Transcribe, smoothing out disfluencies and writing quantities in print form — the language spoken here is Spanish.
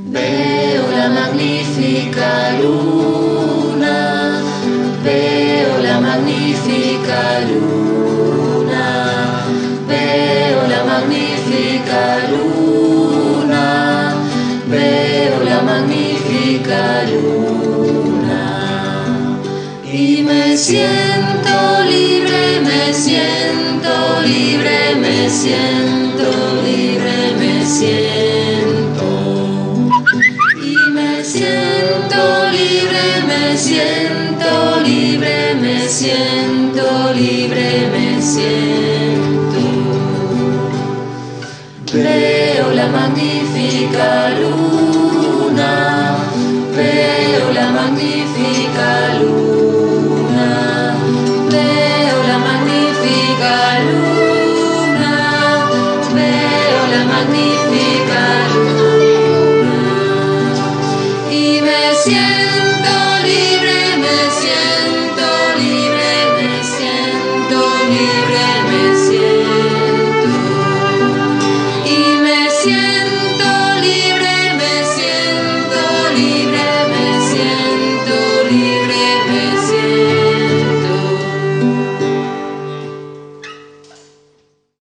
Veo la magnífica luna, veo la magnífica luna, veo la magnífica luna, veo la magnífica luna. Y me siento libre, me siento libre, me siento libre, me siento. Y me siento libre, me siento libre, me siento libre, me siento. Veo la magnífica luna, veo la magnífica luna, veo la magnífica luna, veo la magnífica luna. Y me siento